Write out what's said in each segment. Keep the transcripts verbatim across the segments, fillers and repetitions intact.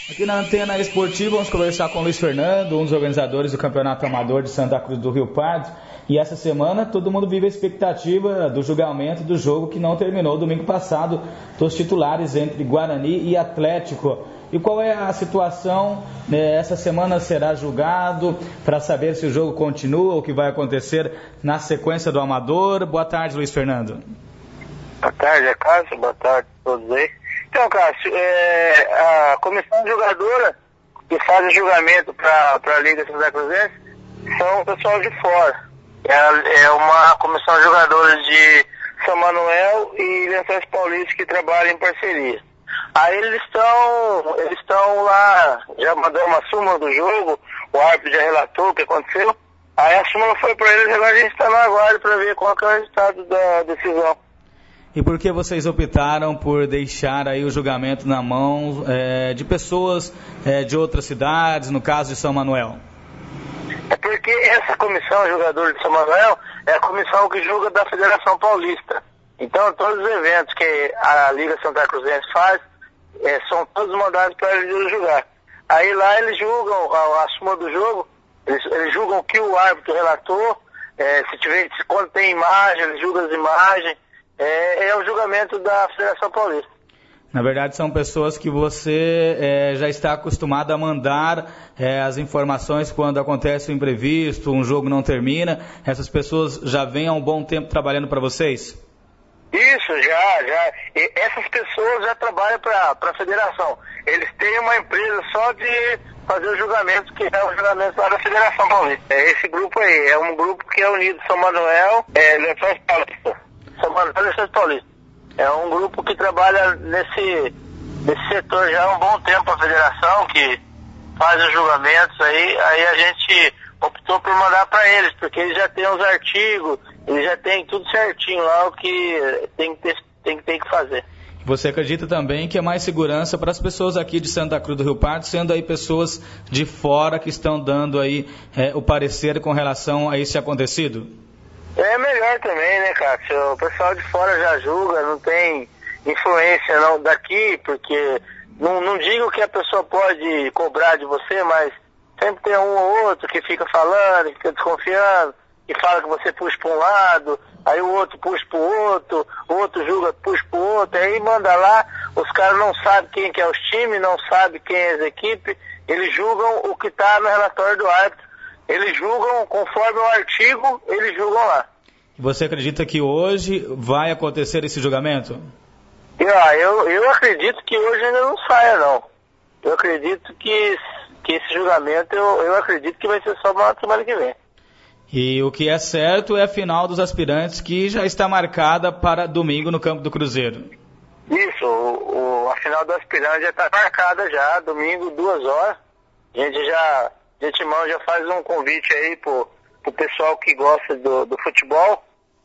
Aqui na Antena Esportiva vamos conversar com o Luiz Fernando, um dos organizadores do Campeonato Amador de Santa Cruz do Rio Pardo. E essa semana todo mundo vive a expectativa do julgamento do jogo que não terminou domingo passado, dos titulares entre Guarani e Atlético. E qual é a situação? Essa semana será julgado para saber se o jogo continua ou o que vai acontecer na sequência do Amador. Boa tarde, Luiz Fernando. Boa tarde, é Cássio. Boa tarde a todos aí. Então, Cássio, é, a comissão jogadora que faz o julgamento para a Liga Santa Cruzense são o pessoal de fora. É, é uma comissão jogadora de São Manuel e Lençóis Paulistas que trabalham em parceria. Aí eles estão eles estão lá, já mandaram uma súmula do jogo, o árbitro já relatou o que aconteceu. Aí a súmula foi para eles, agora a gente está no aguardo para ver qual que é o resultado da decisão. E por que vocês optaram por deixar aí o julgamento na mão é, de pessoas é, de outras cidades, no caso de São Manuel? É porque essa comissão jogador de São Manuel é a comissão que julga da Federação Paulista. Então todos os eventos que a Liga Santa Cruzense faz é, são todos mandados para eles julgar. Aí lá eles julgam a, a súmula do jogo, eles, eles julgam o que o árbitro relatou, é, se tiver, se, quando tem imagem, eles julgam as imagens. É, é o julgamento da Federação Paulista. Na verdade, são pessoas que você é, já está acostumado a mandar é, as informações quando acontece um imprevisto, um jogo não termina. Essas pessoas já vêm há um bom tempo trabalhando para vocês? Isso, já, já. E essas pessoas já trabalham para a Federação. Eles têm uma empresa só de fazer o julgamento, que é o julgamento lá da Federação Paulista. É esse grupo aí, é um grupo que é unido São Manuel, é, Lençóis Paulistas. São Manuel e Lençóis Paulistas. É um grupo que trabalha nesse, nesse setor já há um bom tempo, a federação, que faz os julgamentos aí, aí a gente optou por mandar para eles, porque eles já têm os artigos, eles já têm tudo certinho lá, o que tem que, ter, tem, tem que fazer. Você acredita também que é mais segurança para as pessoas aqui de Santa Cruz do Rio Pardo, sendo aí pessoas de fora que estão dando aí é, o parecer com relação a esse acontecido? É melhor também, né, Cássio? O pessoal de fora já julga, não tem influência não daqui, porque não, não digo que a pessoa pode cobrar de você, mas sempre tem um ou outro que fica falando, que fica desconfiando, que fala que você puxa para um lado, aí o outro puxa para o outro, o outro julga, puxa para o outro, aí manda lá, os caras não sabem quem que é os times, não sabem quem é as equipes, eles julgam o que está no relatório do árbitro. Eles julgam conforme o artigo, eles julgam lá. Você acredita que hoje vai acontecer esse julgamento? Eu, eu acredito que hoje ainda não saia, não. Eu acredito que, que esse julgamento, eu, eu acredito que vai ser só na semana que vem. E o que é certo é a final dos aspirantes, que já está marcada para domingo no Campo do Cruzeiro. Isso, o, o, a final dos aspirantes já está marcada já, domingo, duas horas. A gente já... De antemão já faz um convite aí pro, pro pessoal que gosta do, do futebol,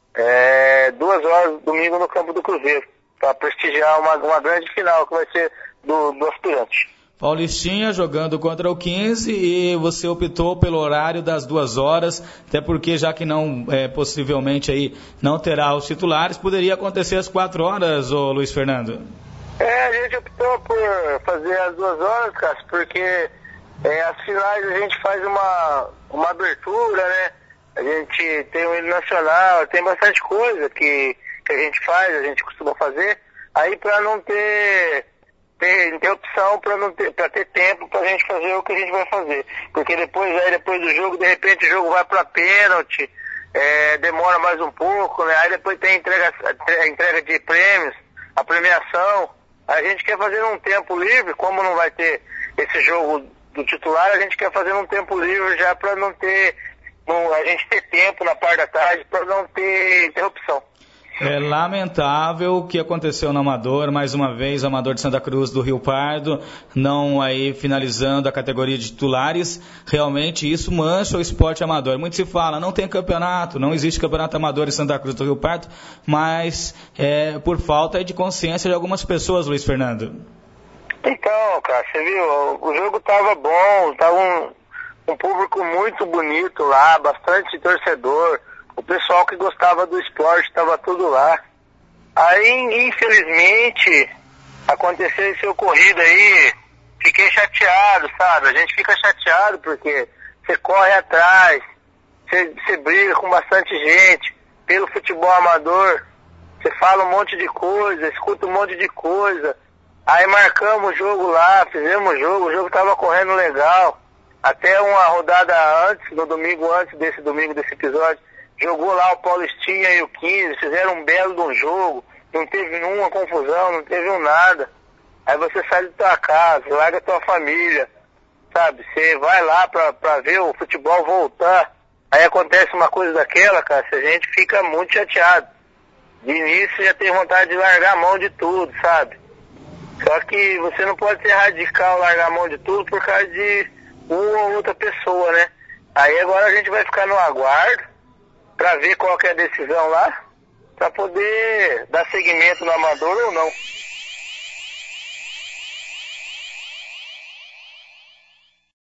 é, duas horas domingo no Campo do Cruzeiro, para prestigiar uma, uma grande final que vai ser do, do aspirante. Paulistinha jogando contra o quinze e você optou pelo horário das duas horas, até porque já que não, é, possivelmente aí não terá os titulares, poderia acontecer às quatro horas, ô Luiz Fernando? É, a gente optou por fazer as duas horas, Cássio, porque É, as finais a gente faz uma, uma abertura, né? A gente tem o hino nacional, tem bastante coisa que, que a gente faz, a gente costuma fazer. Aí para não ter, ter, ter opção, para não ter, pra ter tempo pra gente fazer o que a gente vai fazer. Porque depois, aí depois do jogo, de repente o jogo vai para pênalti, é, demora mais um pouco, né? Aí depois tem a entrega, a entrega de prêmios, a premiação. A gente quer fazer um tempo livre, como não vai ter esse jogo do titular, a gente quer fazer um tempo livre já para não ter, não, a gente ter tempo na parte da tarde para não ter interrupção. É lamentável o que aconteceu no Amador, mais uma vez o Amador de Santa Cruz do Rio Pardo, não aí finalizando a categoria de titulares, realmente isso mancha o esporte amador. Muito se fala, não tem campeonato, não existe campeonato amador em Santa Cruz do Rio Pardo, mas é, por falta de consciência de algumas pessoas, Luiz Fernando. Então, cara, você viu, o jogo tava bom, tava um, um público muito bonito lá, bastante torcedor. O pessoal que gostava do esporte estava tudo lá. Aí, infelizmente, aconteceu esse ocorrido aí, fiquei chateado, sabe? A gente fica chateado porque você corre atrás, você, você briga com bastante gente pelo futebol amador, você fala um monte de coisa, escuta um monte de coisa. Aí marcamos o jogo lá, fizemos o jogo, o jogo tava correndo legal. Até uma rodada antes, no domingo antes desse domingo, desse episódio, jogou lá o Paulistinha e o quinze, fizeram um belo de um jogo, não teve nenhuma confusão, não teve um nada. Aí você sai da tua casa, larga a tua família, sabe? Você vai lá pra, pra ver o futebol voltar. Aí acontece uma coisa daquela, cara, a gente fica muito chateado. De início já tem vontade de largar a mão de tudo, sabe? Só que você não pode ser radical, largar a mão de tudo por causa de uma ou outra pessoa, né? Aí agora a gente vai ficar no aguardo pra ver qual que é a decisão lá, pra poder dar seguimento no amador ou não.